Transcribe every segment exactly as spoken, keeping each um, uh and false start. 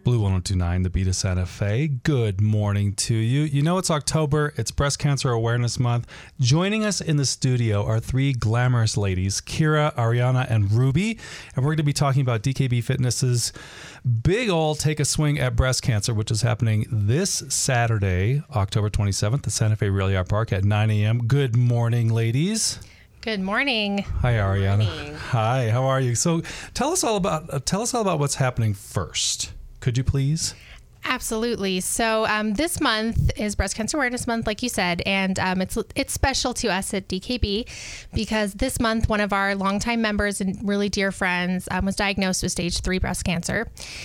Blue one oh two point nine, the Beat of Santa Fe. Good morning to you. You know it's October. It's Breast Cancer Awareness Month. Joining us in the studio are three glamorous ladies, Kira, Ariana, and Ruby. And we're going to be talking about D K B Fitness's big ol' Take a Swing at Breast Cancer, which is happening this Saturday, October twenty-seventh, at Santa Fe Rail Yard Park at nine a.m. Good morning, ladies. Good morning. Hi, Ariana. Morning. Hi, how are you? So tell us all about uh, tell us all about what's happening first. Could you please? Absolutely. So um, this month is Breast Cancer Awareness Month, like you said, and um, it's it's special to us at D K B because this month one of our longtime members and really dear friends um, was diagnosed with stage three breast cancer.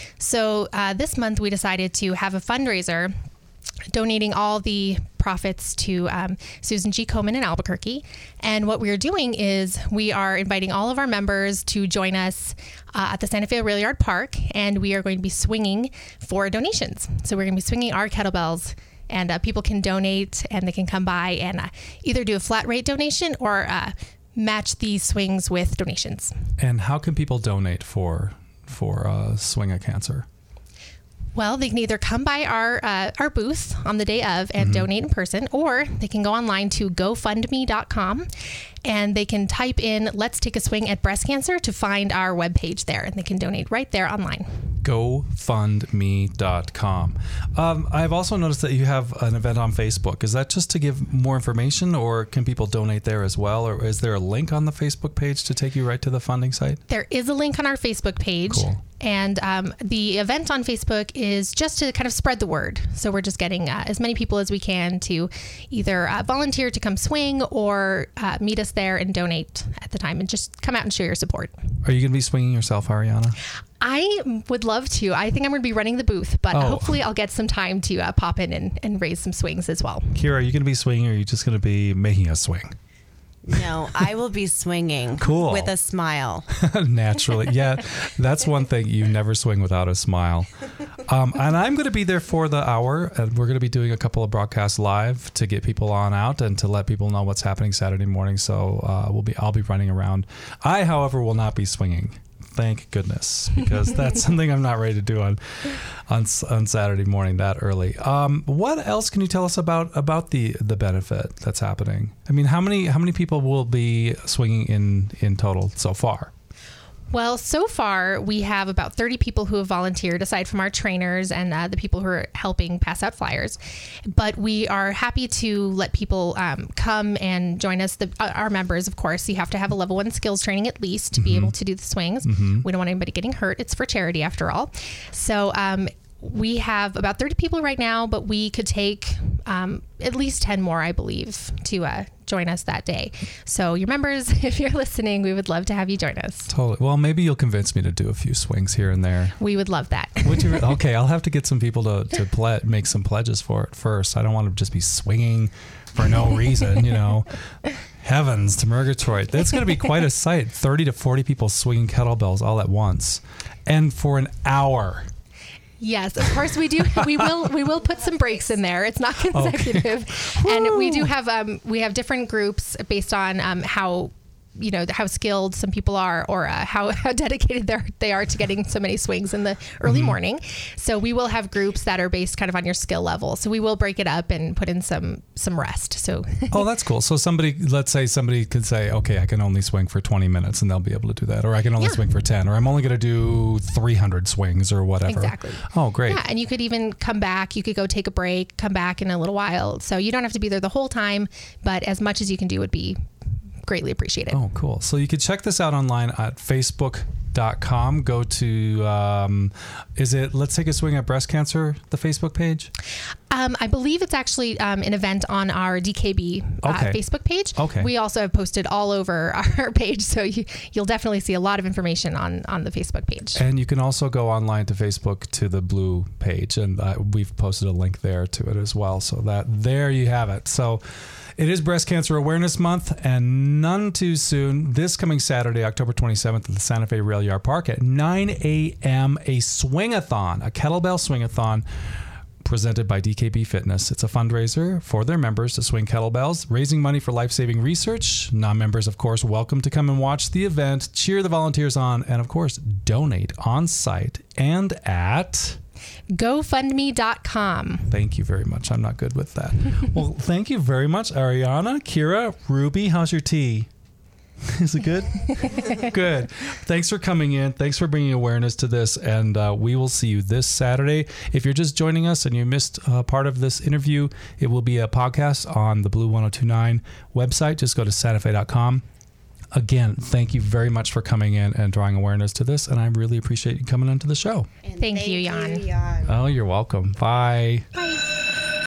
So uh, this month we decided to have a fundraiser donating all the profits to um, Susan G. Komen in Albuquerque. And what we are doing is we are inviting all of our members to join us uh, at the Santa Fe Rail Yard Park, and we are going to be swinging for donations. So we're going to be swinging our kettlebells, and uh, people can donate, and they can come by and uh, either do a flat rate donation or uh, match these swings with donations. And how can people donate for for uh, Swing at Cancer? Well, they can either come by our uh, our booth on the day of and mm-hmm. donate in person, or they can go online to go fund me dot com and they can type in "Let's Take a Swing at Breast Cancer" to find our webpage there, and they can donate right there online. go fund me dot com. Um, I've also noticed that you have an event on Facebook. Is that just to give more information, or can people donate there as well? Or is there a link on the Facebook page to take you right to the funding site? There is a link on our Facebook page. Cool. And um, the event on Facebook is just to kind of spread the word. So we're just getting uh, as many people as we can to either uh, volunteer to come swing or uh, meet us there and donate at the time and just come out and show your support. Are you going to be swinging yourself, Ariana? I would love to. I think I'm going to be running the booth, but oh. hopefully I'll get some time to uh, pop in and, and raise some swings as well. Kira, are you going to be swinging, or are you just going to be making us swing? No, I will be swinging cool. with a smile. Naturally. Yeah, that's one thing. You never swing without a smile. Um, and I'm going to be there for the hour, and we're going to be doing a couple of broadcasts live to get people on out and to let people know what's happening Saturday morning. So uh, we'll be I'll be running around. I, however, will not be swinging. Thank goodness, because that's something I'm not ready to do on, on on Saturday morning that early. Um, what else can you tell us about about the the benefit that's happening? I mean, how many how many people will be swinging in in total so far? Well, so far we have about thirty people who have volunteered, aside from our trainers and uh, the people who are helping pass out flyers. But we are happy to let people um, come and join us. The, uh, our members, of course, you have to have a level one skills training at least to mm-hmm. be able to do the swings. Mm-hmm. We don't want anybody getting hurt. It's for charity after all. So um, we have about thirty people right now, but we could take um, at least ten more, I believe, to uh, join us that day. So your members, if you're listening, we would love to have you join us. Totally. Well, maybe you'll convince me to do a few swings here and there. We would love that. Would you? Okay, I'll have to get some people to, to ple- make some pledges for it first. I don't want to just be swinging for no reason, you know. Heavens to Murgatroyd. That's going to be quite a sight. thirty to forty people swinging kettlebells all at once. And for an hour. Yes, of course we do. We will we will put some breaks in there. It's not consecutive, okay. And we do have um we have different groups based on um how you know how skilled some people are or uh, how how dedicated they they are to getting so many swings in the early mm-hmm. morning. So we will have groups that are based kind of on your skill level. So we will break it up and put in some some rest. So oh, that's cool. So somebody, let's say somebody could say, okay, I can only swing for twenty minutes, and they'll be able to do that, or I can only yeah. swing for ten, or I'm only going to do three hundred swings or whatever. Exactly. Oh, great. Yeah, and you could even come back. You could go take a break, come back in a little while. So you don't have to be there the whole time, but as much as you can do would be greatly appreciated. Oh, cool. So you could check this out online at facebook dot com. Go to, um, is it Let's Take a Swing at Breast Cancer, the Facebook page? Um, I believe it's actually um, an event on our D K B uh, okay. Facebook page. Okay. We also have posted all over our page, so you, you'll definitely see a lot of information on, on the Facebook page. And you can also go online to Facebook to the blue page, and uh, we've posted a link there to it as well. So that there you have it. So it is Breast Cancer Awareness Month, and none too soon. This coming Saturday, October twenty-seventh, at the Santa Fe Rail Yard Park at nine a.m., a swing-a-thon, a kettlebell swing-a-thon presented by D K B Fitness. It's a fundraiser for their members to swing kettlebells, raising money for life-saving research. Non-members, of course, welcome to come and watch the event, cheer the volunteers on, and, of course, donate on site and at GoFundMe dot com. Thank you very much. I'm not good with that. Well, thank you very much, Ariana, Kira, Ruby. How's your tea? Is it good? Good. Thanks for coming in. Thanks for bringing awareness to this. And uh, we will see you this Saturday. If you're just joining us and you missed uh, part of this interview, it will be a podcast on the Blue one oh two nine website. Just go to Santa Fe dot com. Again, thank you very much for coming in and drawing awareness to this. And I really appreciate you coming into the show. Thank, thank you, Jan. you, Jan. Oh, you're welcome. Bye. Bye.